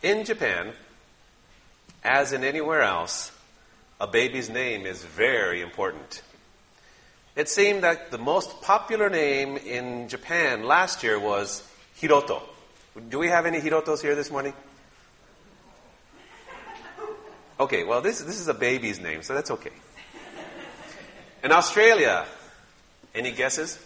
In Japan, as in anywhere else, a baby's name is very important. It seemed that the most popular name in Japan last year was Hiroto. Do we have any Hirotos here this morning? Okay, well, this is a baby's name, so that's okay. In Australia, any guesses?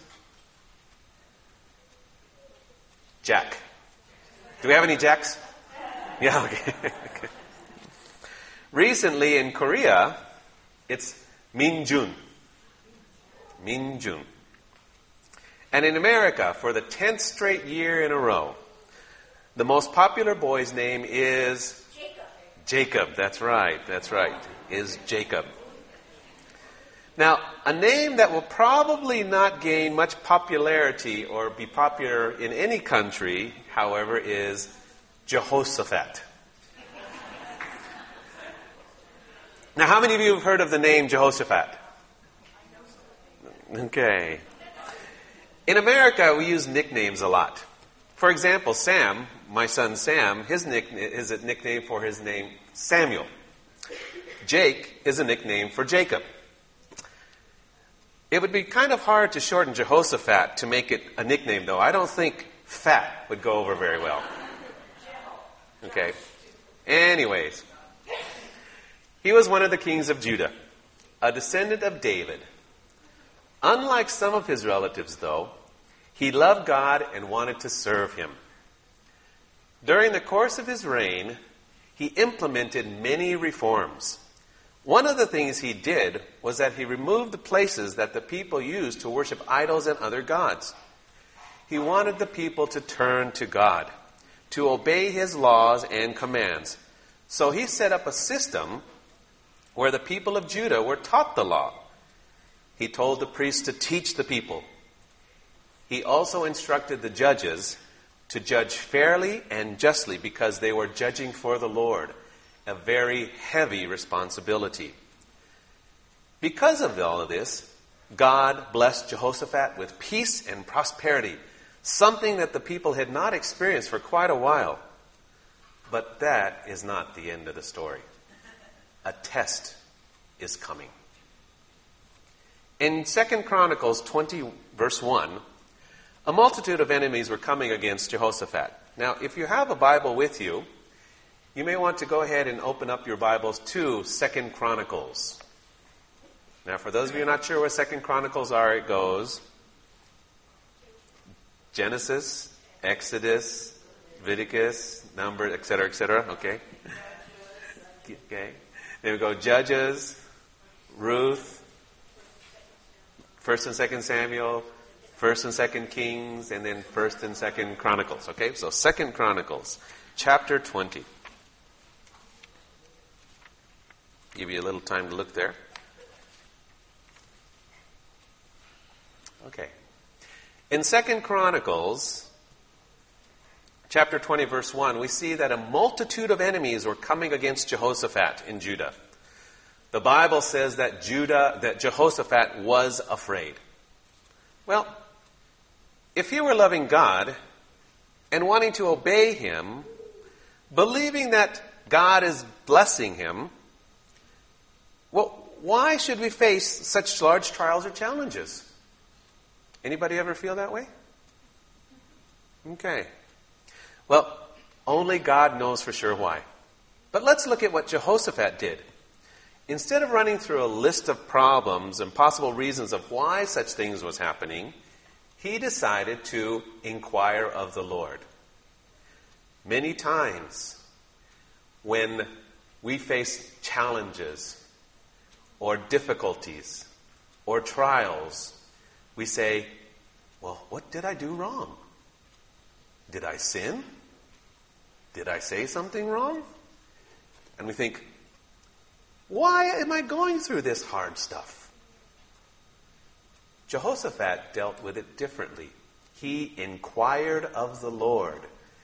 Jack. Do we have any Jacks? Yeah, okay. Recently in Korea, it's Minjun. Minjun. And in America, for the 10th straight year in a row, the most popular boy's name is Jacob. That's right. Is Jacob. Now, a name that will probably not gain much popularity or be popular in any country, however, is Jehoshaphat. Now, how many of you have heard of the name Jehoshaphat? Okay. In America, we use nicknames a lot. For example, Sam, my son Sam, his nickname is a nickname for his name Samuel. Jake is a nickname for Jacob. It would be kind of hard to shorten Jehoshaphat to make it a nickname, though. I don't think fat would go over very well. Okay. Anyways, he was one of the kings of Judah, a descendant of David. Unlike some of his relatives, though, he loved God and wanted to serve him. During the course of his reign, he implemented many reforms. One of the things he did was that he removed the places that the people used to worship idols and other gods. He wanted the people to turn to God, to obey his laws and commands. So he set up a system where the people of Judah were taught the law. He told the priests to teach the people. He also instructed the judges to judge fairly and justly because they were judging for the Lord, a very heavy responsibility. Because of all of this, God blessed Jehoshaphat with peace and prosperity, something that the people had not experienced for quite a while. But that is not the end of the story. A test is coming. In 2 Chronicles 20, verse 1, a multitude of enemies were coming against Jehoshaphat. Now, if you have a Bible with you, you may want to go ahead and open up your Bibles to 2 Chronicles. Now, for those of you not sure what 2 Chronicles are, it goes Genesis, Exodus, Leviticus, Numbers, etc., okay? Okay. Then we go Judges, Ruth, 1st and 2nd Samuel, 1st and 2nd Kings, and then 1st and 2nd Chronicles. Okay, so 2nd Chronicles, chapter 20. Give you a little time to look there. Okay. In 2nd Chronicles, chapter 20, verse 1, we see that a multitude of enemies were coming against Jehoshaphat in Judah. The Bible says that Jehoshaphat was afraid. Well, if he were loving God and wanting to obey him, believing that God is blessing him, well, why should we face such large trials or challenges? Anybody ever feel that way? Okay. Well, only God knows for sure why. But let's look at what Jehoshaphat did. Instead of running through a list of problems and possible reasons of why such things was happening, he decided to inquire of the Lord. Many times when we face challenges or difficulties or trials, we say, well, what did I do wrong? Did I sin? Did I say something wrong? And we think, why am I going through this hard stuff? Jehoshaphat dealt with it differently. He inquired of the Lord.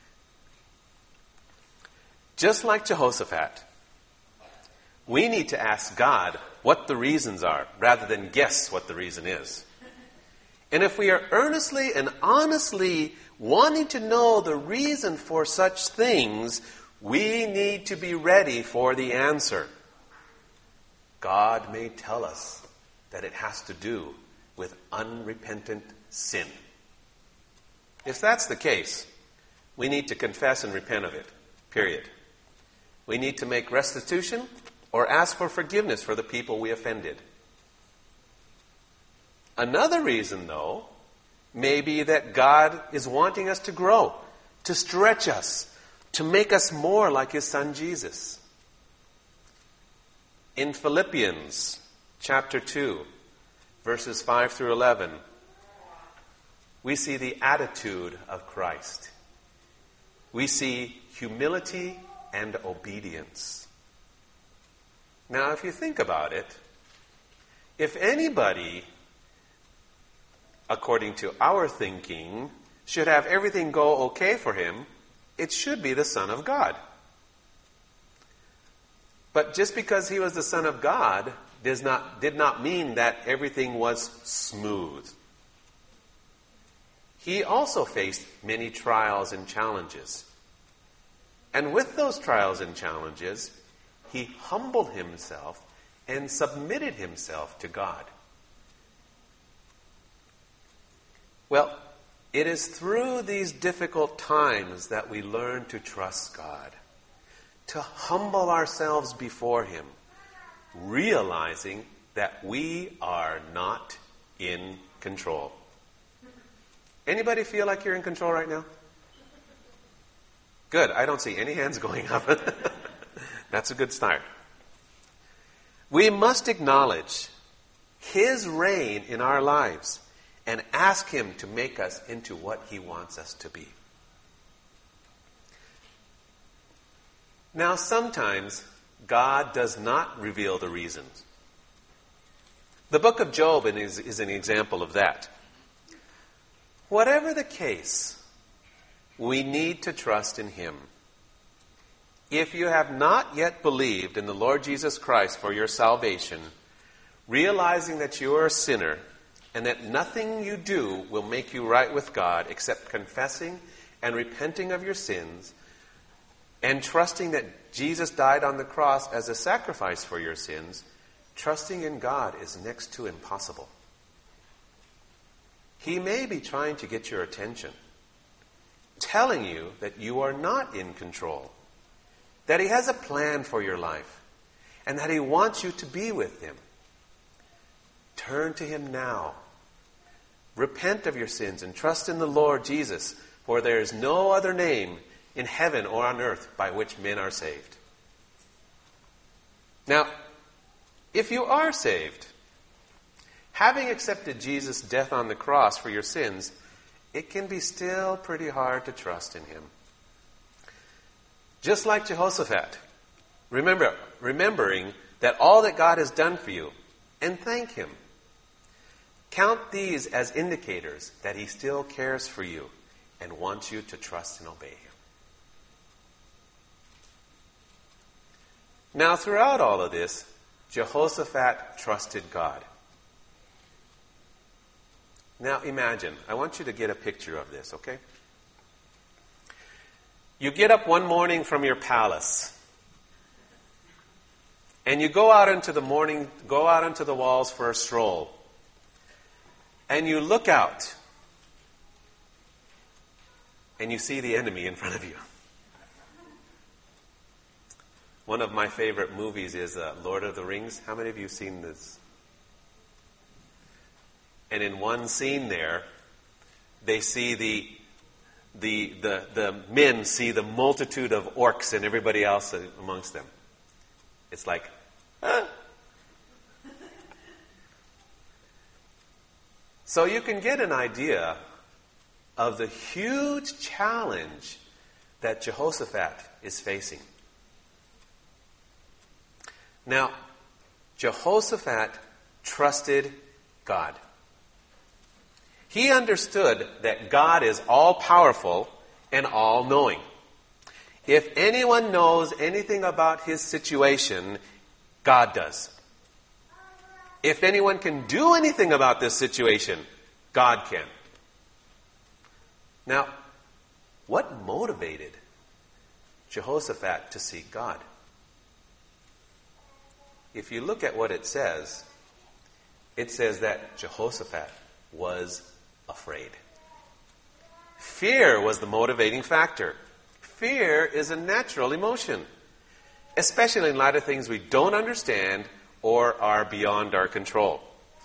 Just like Jehoshaphat, we need to ask God what the reasons are rather than guess what the reason is. And if we are earnestly and honestly wanting to know the reason for such things, We need to be ready for the answer. God may tell us that it has to do with unrepentant sin. If that's the case, we need to confess and repent of it, period. We need to make restitution or ask for forgiveness for the people we offended. Another reason, though, may be that God is wanting us to grow, to stretch us, to make us more like His Son Jesus. In Philippians chapter 2, verses 5 through 11, we see the attitude of Christ. We see humility and obedience. Now, if you think about it, if anybody, according to our thinking, should have everything go okay for him, it should be the Son of God. But just because He was the Son of God did not mean that everything was smooth. He also faced many trials and challenges. And with those trials and challenges, He humbled Himself and submitted Himself to God. Well, it is through these difficult times that we learn to trust God, to humble ourselves before Him, realizing that we are not in control. Anybody feel like you're in control right now? Good. I don't see any hands going up. That's a good start. We must acknowledge His reign in our lives and ask Him to make us into what He wants us to be. Now, sometimes God does not reveal the reasons. The book of Job is an example of that. Whatever the case, we need to trust in Him. If you have not yet believed in the Lord Jesus Christ for your salvation, realizing that you are a sinner and that nothing you do will make you right with God except confessing and repenting of your sins and trusting that Jesus died on the cross as a sacrifice for your sins, trusting in God is next to impossible. He may be trying to get your attention, telling you that you are not in control, that He has a plan for your life, and that He wants you to be with Him. Turn to Him now. Repent of your sins and trust in the Lord Jesus, for there is no other name in heaven or on earth by which men are saved. Now, if you are saved, having accepted Jesus' death on the cross for your sins, it can be still pretty hard to trust in Him. Just like Jehoshaphat, remembering that all that God has done for you, and thank Him. Count these as indicators that He still cares for you and wants you to trust and obey Him. Now, throughout all of this, Jehoshaphat trusted God. Now imagine, I want you to get a picture of this, okay? You get up one morning from your palace, and you go out into the walls for a stroll, and you look out, and you see the enemy in front of you. One of my favorite movies is Lord of the Rings. How many of you have seen this? And in one scene there, they see the men see the multitude of orcs and everybody else amongst them. It's like, ah. So you can get an idea of the huge challenge that Jehoshaphat is facing. Now, Jehoshaphat trusted God. He understood that God is all-powerful and all-knowing. If anyone knows anything about his situation, God does. If anyone can do anything about this situation, God can. Now, what motivated Jehoshaphat to seek God. If you look at what it says that Jehoshaphat was afraid. Fear was the motivating factor. Fear is a natural emotion, especially in light of things we don't understand or are beyond our control.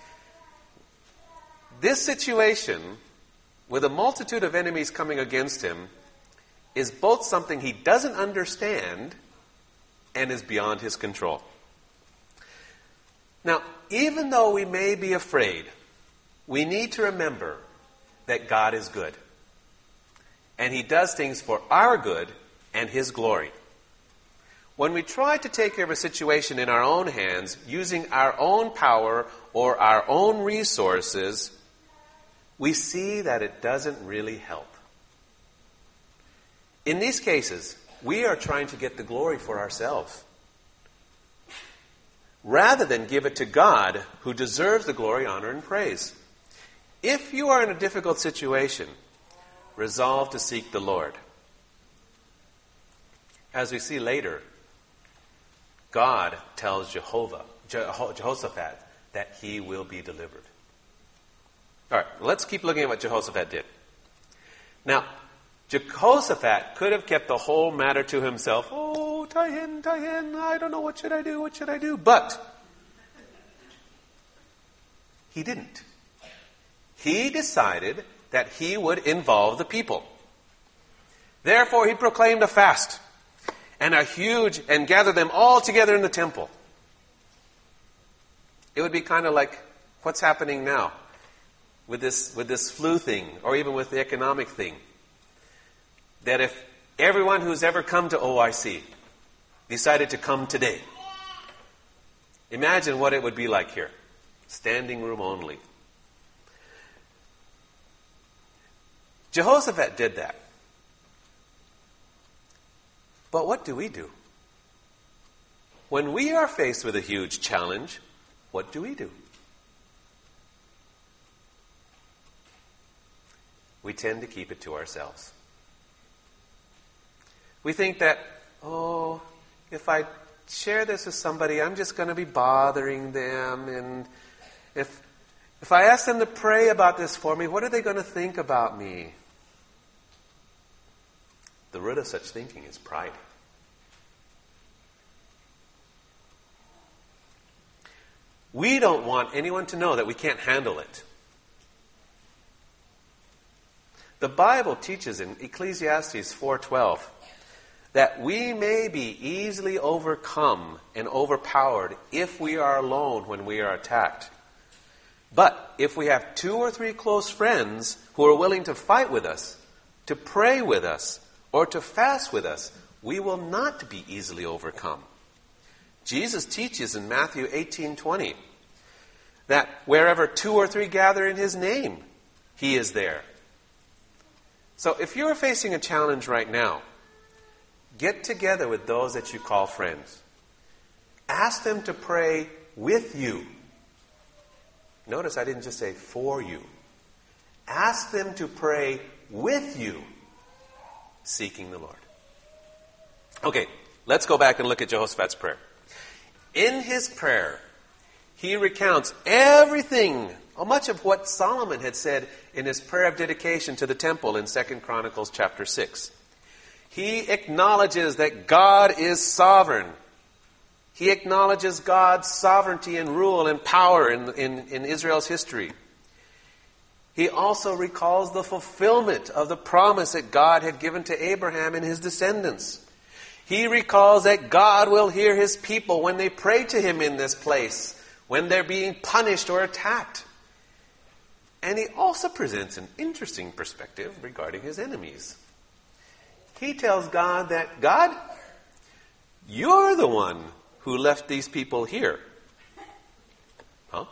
This situation, with a multitude of enemies coming against him, is both something he doesn't understand and is beyond his control. Now, even though we may be afraid, we need to remember that God is good. And he does things for our good and his glory. When we try to take care of a situation in our own hands, using our own power or our own resources, we see that it doesn't really help. In these cases, we are trying to get the glory for ourselves, rather than give it to God, who deserves the glory, honor, and praise. If you are in a difficult situation, resolve to seek the Lord. As we see later, God tells Jehoshaphat that he will be delivered. All right, let's keep looking at what Jehoshaphat did. Now, Jehoshaphat could have kept the whole matter to himself. Oh, Tahin, I don't know, what should I do? But he didn't. He decided that he would involve the people. Therefore, he proclaimed a fast and gathered them all together in the temple. It would be kind of like what's happening now with this flu thing, or even with the economic thing. That if everyone who's ever come to OIC decided to come today, imagine what it would be like here. Standing room only. Jehoshaphat did that. But what do we do? When we are faced with a huge challenge, what do? We tend to keep it to ourselves. We think that, if I share this with somebody, I'm just going to be bothering them. And if I ask them to pray about this for me, what are they going to think about me? The root of such thinking is pride. We don't want anyone to know that we can't handle it. The Bible teaches in Ecclesiastes 4:12 that we may be easily overcome and overpowered if we are alone when we are attacked. But if we have 2 or 3 close friends who are willing to fight with us, to pray with us, or to fast with us, we will not be easily overcome. Jesus teaches in Matthew 18:20 that wherever 2 or 3 gather in his name, he is there. So if you're facing a challenge right now, get together with those that you call friends. Ask them to pray with you. Notice I didn't just say for you. Ask them to pray with you, seeking the Lord. Okay, let's go back and look at Jehoshaphat's prayer. In his prayer, he recounts everything, much of what Solomon had said in his prayer of dedication to the temple in 2 Chronicles chapter 6. He acknowledges that God is sovereign. He acknowledges God's sovereignty and rule and power in Israel's history. He also recalls the fulfillment of the promise that God had given to Abraham and his descendants. He recalls that God will hear his people when they pray to him in this place, when they're being punished or attacked. And he also presents an interesting perspective regarding his enemies. He tells God that, God, you're the one who left these people here. Huh?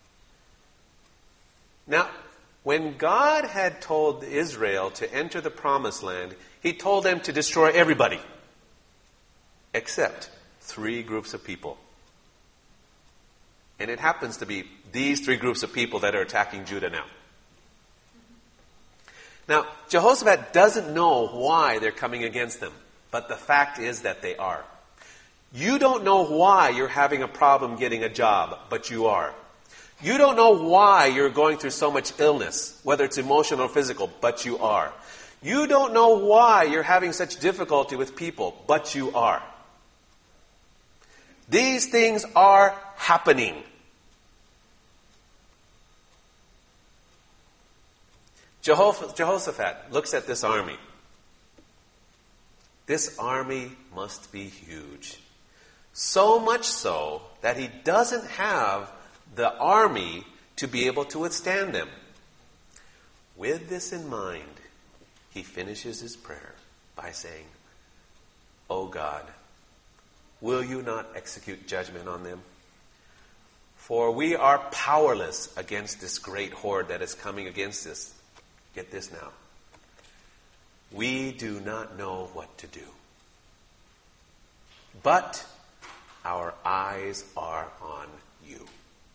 Now, when God had told Israel to enter the promised land, he told them to destroy everybody, except 3 groups of people. And it happens to be these 3 groups of people that are attacking Judah now. Now, Jehoshaphat doesn't know why they're coming against them. But the fact is that they are. You don't know why you're having a problem getting a job, but you are. You don't know why you're going through so much illness, whether it's emotional or physical, but you are. You don't know why you're having such difficulty with people, but you are. These things are happening. Jehoshaphat looks at this army. This army must be huge. So much so that he doesn't have the army to be able to withstand them. With this in mind, he finishes his prayer by saying, "O God, will you not execute judgment on them? For we are powerless against this great horde that is coming against us." Get this now. We do not know what to do. But our eyes are on you.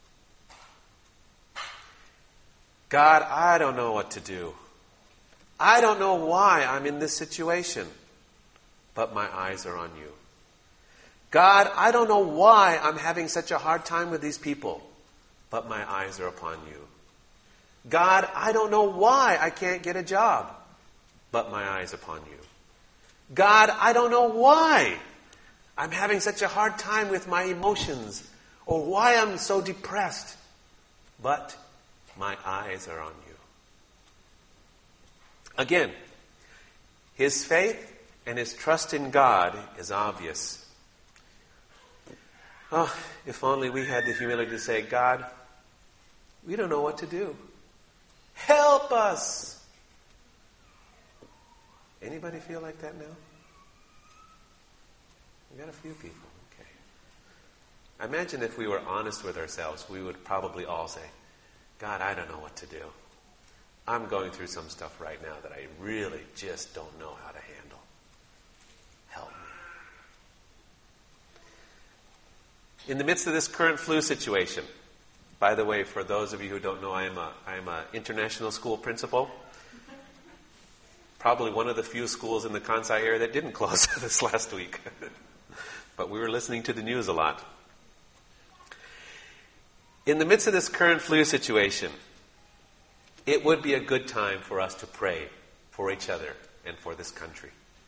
God, I don't know what to do. I don't know why I'm in this situation, but my eyes are on you. God, I don't know why I'm having such a hard time with these people, but my eyes are upon you. God, I don't know why I can't get a job, but my eyes upon you. God, I don't know why I'm having such a hard time with my emotions, or why I'm so depressed, but my eyes are on you. Again, his faith and his trust in God is obvious. Oh, if only we had the humility to say, God, we don't know what to do. Help us. Anybody feel like that now? We got a few people. Okay. I imagine if we were honest with ourselves, we would probably all say, God, I don't know what to do. I'm going through some stuff right now that I really just don't know how to handle. Help me. In the midst of this current flu situation, by the way, for those of you who don't know, I am an international school principal. Probably one of the few schools in the Kansai area that didn't close this last week. But we were listening to the news a lot. In the midst of this current flu situation, it would be a good time for us to pray for each other and for this country.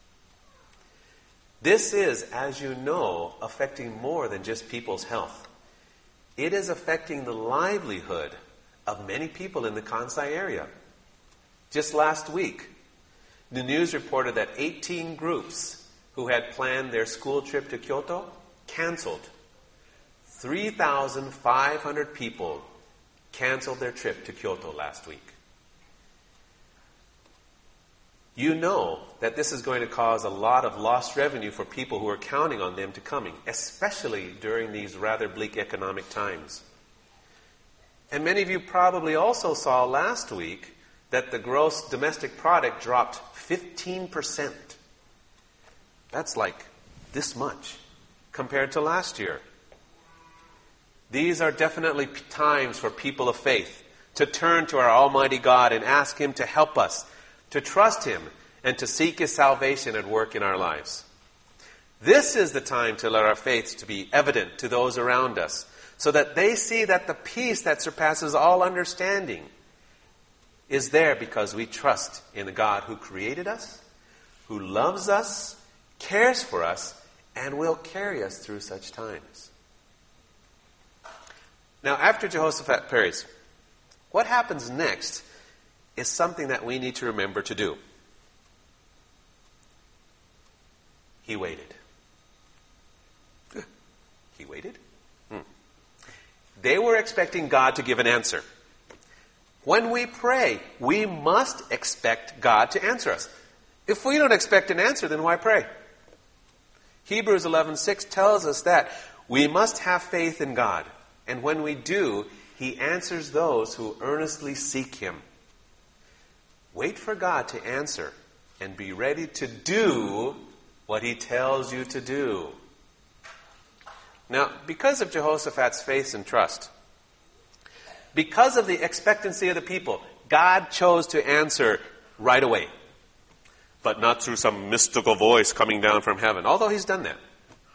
This is, as you know, affecting more than just people's health. It is affecting the livelihood of many people in the Kansai area. Just last week, the news reported that 18 groups who had planned their school trip to Kyoto canceled. 3,500 people canceled their trip to Kyoto last week. You know that this is going to cause a lot of lost revenue for people who are counting on them to coming, especially during these rather bleak economic times. And many of you probably also saw last week that the gross domestic product dropped 15%. That's like this much compared to last year. These are definitely times for people of faith to turn to our Almighty God and ask Him to help us, to trust Him, and to seek His salvation at work in our lives. This is the time to let our faith to be evident to those around us, so that they see that the peace that surpasses all understanding is there because we trust in the God who created us, who loves us, cares for us, and will carry us through such times. Now, after Jehoshaphat prays, what happens next is something that we need to remember to do. He waited. He waited? They were expecting God to give an answer. When we pray, we must expect God to answer us. If we don't expect an answer, then why pray? Hebrews 11:6 tells us that we must have faith in God. And when we do, He answers those who earnestly seek Him. Wait for God to answer and be ready to do what He tells you to do. Now, because of Jehoshaphat's faith and trust, because of the expectancy of the people, God chose to answer right away. but not through some mystical voice coming down from heaven, although he's done that.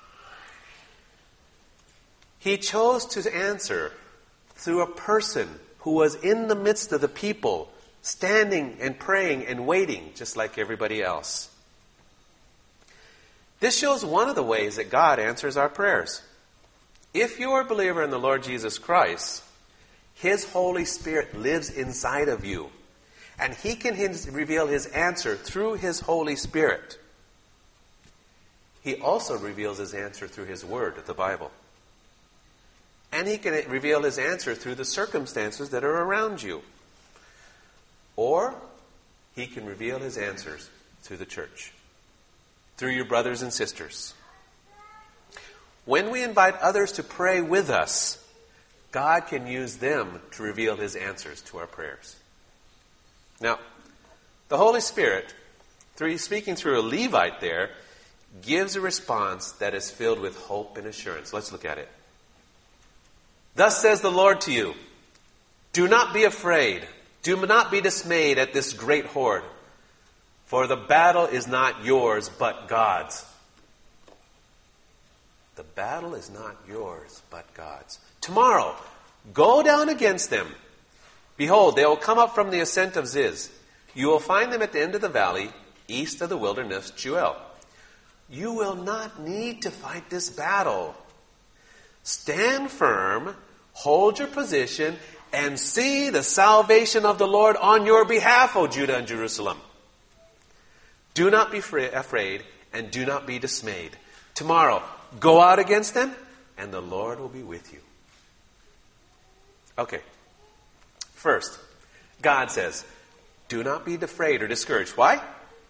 He chose to answer through a person who was in the midst of the people, standing and praying and waiting, just like everybody else. This shows one of the ways that God answers our prayers. If you're a believer in the Lord Jesus Christ, His Holy Spirit lives inside of you. And He can reveal His answer through His Holy Spirit. He also reveals His answer through His Word, the Bible. And He can reveal His answer through the circumstances that are around you. Or He can reveal His answers through the church, through your brothers and sisters. When we invite others to pray with us, God can use them to reveal His answers to our prayers. Now, the Holy Spirit, speaking through a Levite there, gives a response that is filled with hope and assurance. Let's look at it. Thus says the Lord to you, do not be afraid, do not be dismayed at this great horde, for the battle is not yours but God's. The battle is not yours but God's. Tomorrow, go down against them. Behold, they will come up from the ascent of Ziz. You will find them at the end of the valley, east of the wilderness, Juel. You will not need to fight this battle. Stand firm, hold your position, and see the salvation of the Lord on your behalf, O Judah and Jerusalem. Do not be afraid, and do not be dismayed. Tomorrow, go out against them, and the Lord will be with you. Okay. First, God says, do not be afraid or discouraged. Why?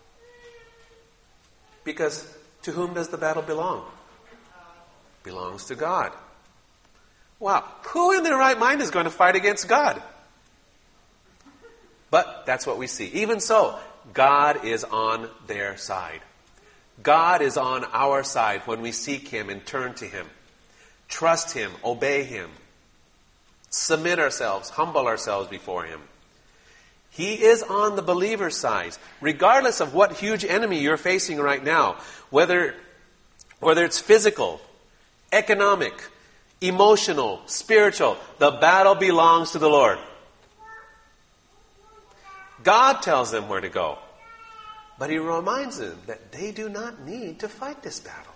Because to whom does the battle belong? Belongs to God. Wow. Who in their right mind is going to fight against God? But that's what we see. Even so, God is on their side. God is on our side when we seek Him and turn to Him. Trust Him, obey Him. Submit ourselves, humble ourselves before Him. He is on the believer's side, regardless of what huge enemy you're facing right now, whether it's physical, economic, emotional, spiritual. The battle belongs to the Lord. God tells them where to go. But He reminds them that they do not need to fight this battle.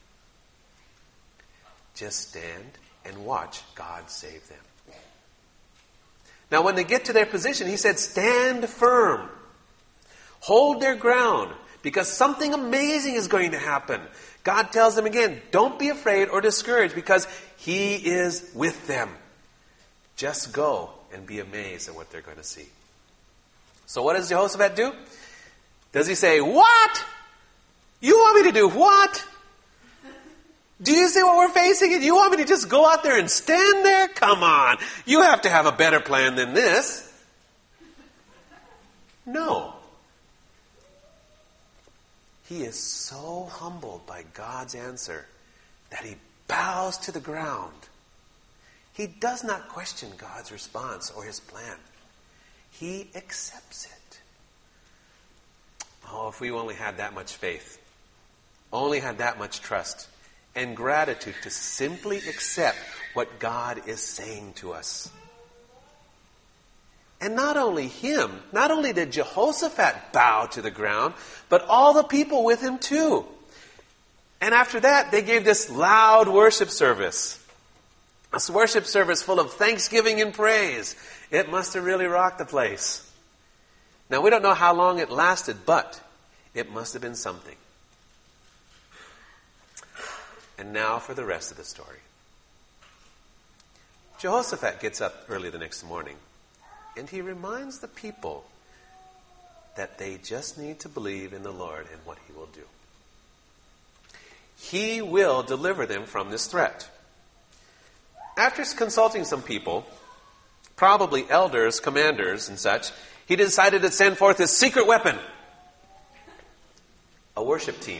Just stand and watch God save them. Now when they get to their position, He said, stand firm. Hold their ground, because something amazing is going to happen. God tells them again, don't be afraid or discouraged, because He is with them. Just go and be amazed at what they're going to see. So what does Jehoshaphat do? Does he say, what? You want me to do what? Do you see what we're facing? And you want me to just go out there and stand there? Come on. You have to have a better plan than this. No. He is so humbled by God's answer that he bows to the ground. He does not question God's response or His plan. He accepts it. Oh, if we only had that much faith, only had that much trust and gratitude to simply accept what God is saying to us. And not only did Jehoshaphat bow to the ground, but all the people with him too. And after that, they gave this loud worship service. This worship service full of thanksgiving and praise. It must have really rocked the place. Now, we don't know how long it lasted, but it must have been something. And now for the rest of the story. Jehoshaphat gets up early the next morning, and he reminds the people that they just need to believe in the Lord and what He will do. He will deliver them from this threat. After consulting some people, probably elders, commanders, and such, he decided to send forth his secret weapon, a worship team.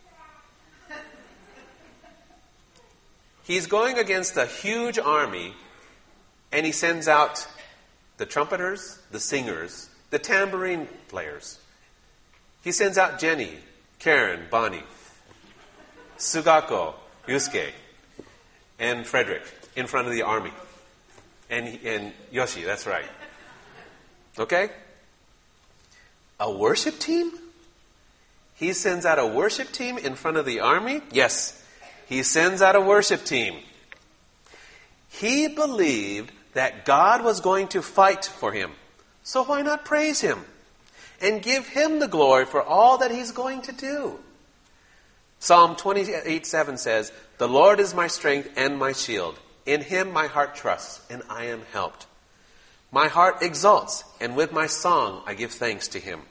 He's going against a huge army, and he sends out the trumpeters, the singers, the tambourine players. He sends out Jenny, Karen, Bonnie, Sugako, Yusuke, and Frederick in front of the army. And Yoshi, that's right. Okay? A worship team? He sends out a worship team in front of the army? Yes, he sends out a worship team. He believed that God was going to fight for him. So why not praise him and give him the glory for all that he's going to do? Psalm 28:7 says, "The Lord is my strength and my shield. In him my heart trusts, and I am helped. My heart exults, and with my song I give thanks to him."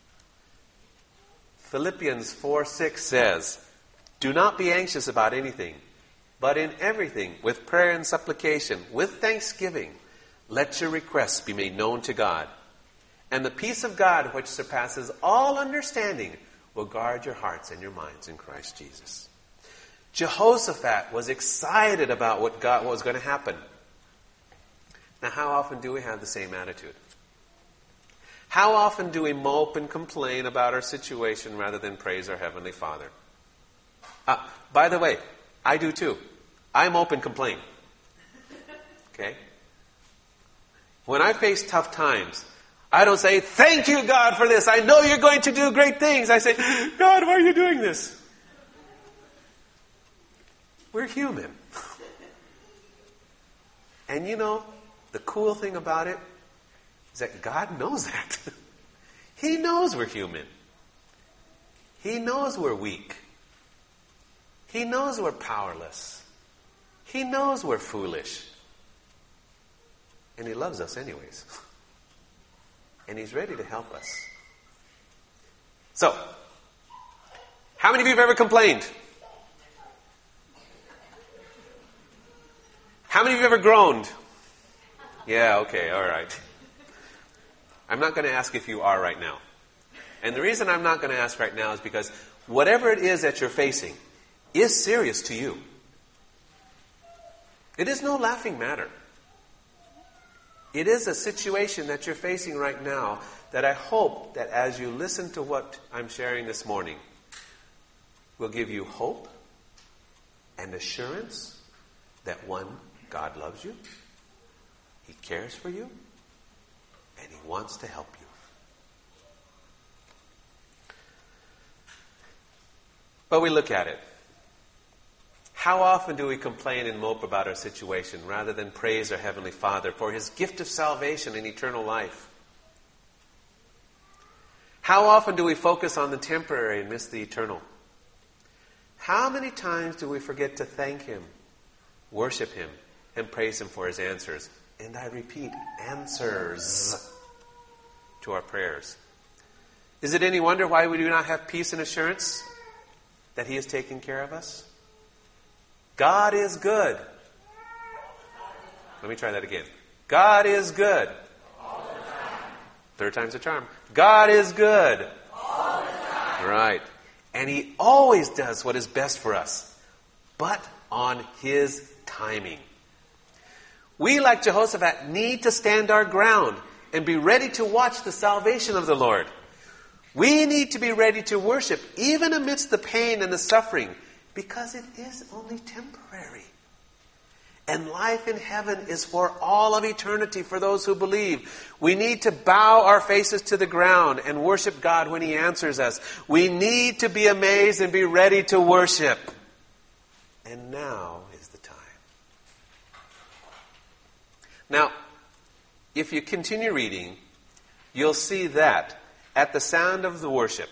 Philippians 4:6 says, "Do not be anxious about anything, but in everything, with prayer and supplication, with thanksgiving, let your requests be made known to God. And the peace of God, which surpasses all understanding, will guard your hearts and your minds in Christ Jesus." Jehoshaphat was excited about what was going to happen. Now, how often do we have the same attitude? How often do we mope and complain about our situation rather than praise our Heavenly Father? By the way, I do too. I mope and complain. Okay? When I face tough times, I don't say, "Thank you, God, for this. I know you're going to do great things." I say, "God, why are you doing this?" We're human. And you know, the cool thing about it is that God knows that. He knows we're human. He knows we're weak. He knows we're powerless. He knows we're foolish. And he loves us anyways. And he's ready to help us. So, how many of you have ever complained? How many of you have ever groaned? Yeah, okay, all right. I'm not going to ask if you are right now. And the reason I'm not going to ask right now is because whatever it is that you're facing is serious to you. It is no laughing matter. It is a situation that you're facing right now that I hope that as you listen to what I'm sharing this morning will give you hope and assurance that one, God loves you, He cares for you, and He wants to help you. But we look at it. How often do we complain and mope about our situation rather than praise our Heavenly Father for His gift of salvation and eternal life? How often do we focus on the temporary and miss the eternal? How many times do we forget to thank Him, worship Him, and praise Him for His answers? And I repeat, answers to our prayers. Is it any wonder why we do not have peace and assurance that He is taking care of us? God is good. Let me try that again. God is good. All the time. Third time's a charm. God is good. All the time. Right. And He always does what is best for us, but on His timing. We, like Jehoshaphat, need to stand our ground and be ready to watch the salvation of the Lord. We need to be ready to worship even amidst the pain and the suffering, because it is only temporary. And life in heaven is for all of eternity for those who believe. We need to bow our faces to the ground and worship God when He answers us. We need to be amazed and be ready to worship. And now is the time. Now, if you continue reading, you'll see that at the sound of the worship,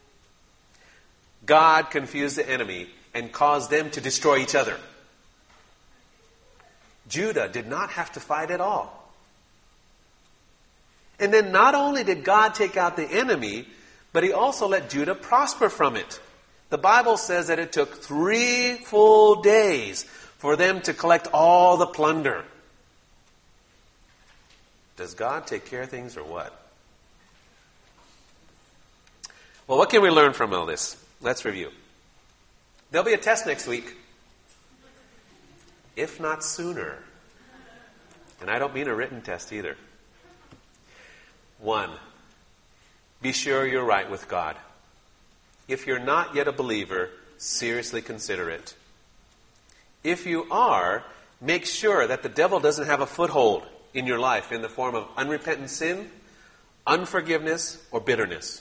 God confused the enemy and caused them to destroy each other. Judah did not have to fight at all. And then not only did God take out the enemy, but He also let Judah prosper from it. The Bible says that it took 3 full days for them to collect all the plunder. Does God take care of things or what? Well, what can we learn from all this? Let's review. There'll be a test next week. If not sooner. And I don't mean a written test either. 1, be sure you're right with God. If you're not yet a believer, seriously consider it. If you are, make sure that the devil doesn't have a foothold in your life in the form of unrepentant sin, unforgiveness, or bitterness.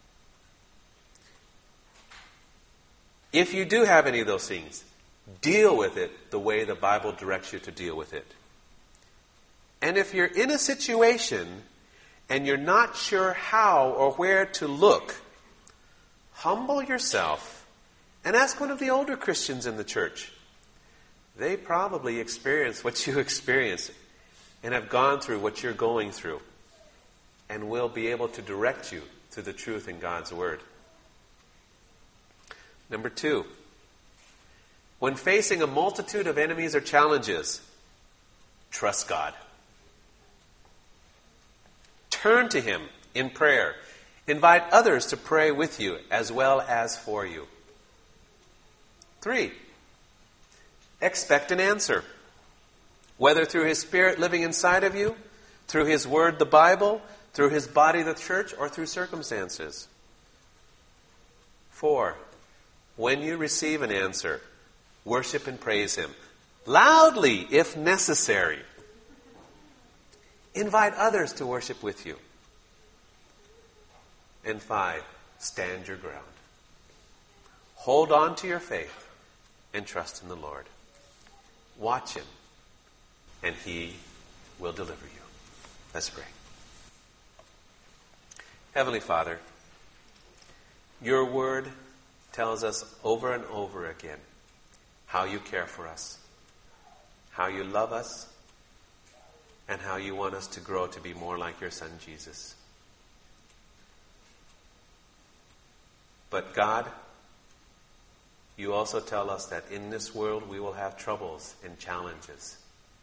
If you do have any of those things, deal with it the way the Bible directs you to deal with it. And if you're in a situation and you're not sure how or where to look, humble yourself and ask one of the older Christians in the church. They probably experienced what you experienced and have gone through what you're going through and will be able to direct you to the truth in God's Word. Number 2, when facing a multitude of enemies or challenges, trust God. Turn to Him in prayer. Invite others to pray with you as well as for you. 3, expect an answer. Whether through His Spirit living inside of you, through His Word, the Bible, through His body, the church, or through circumstances. 4, when you receive an answer, worship and praise Him. Loudly, if necessary. Invite others to worship with you. And 5, stand your ground. Hold on to your faith and trust in the Lord. Watch Him, and He will deliver you. Let's pray. Heavenly Father, Your Word tells us over and over again how You care for us, how You love us, and how You want us to grow to be more like Your Son, Jesus. But God, You also tell us that in this world we will have troubles and challenges.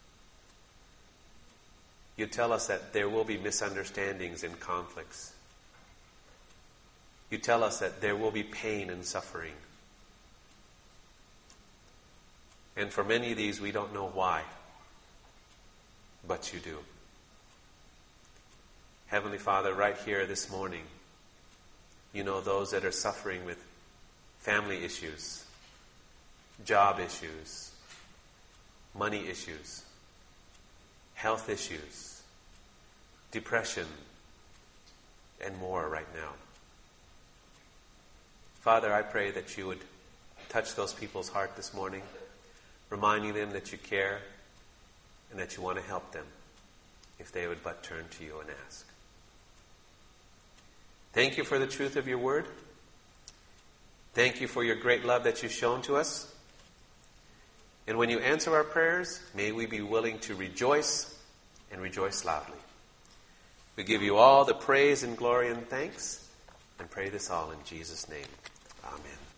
You tell us that there will be misunderstandings and conflicts. You tell us that there will be pain and suffering. And for many of these, we don't know why. But You do. Heavenly Father, right here this morning, You know those that are suffering with family issues, job issues, money issues, health issues, depression, and more right now. Father, I pray that You would touch those people's heart this morning, reminding them that You care and that You want to help them if they would but turn to You and ask. Thank You for the truth of Your Word. Thank You for Your great love that You've shown to us. And when You answer our prayers, may we be willing to rejoice and rejoice loudly. We give You all the praise and glory and thanks, and pray this all in Jesus' name. Amen.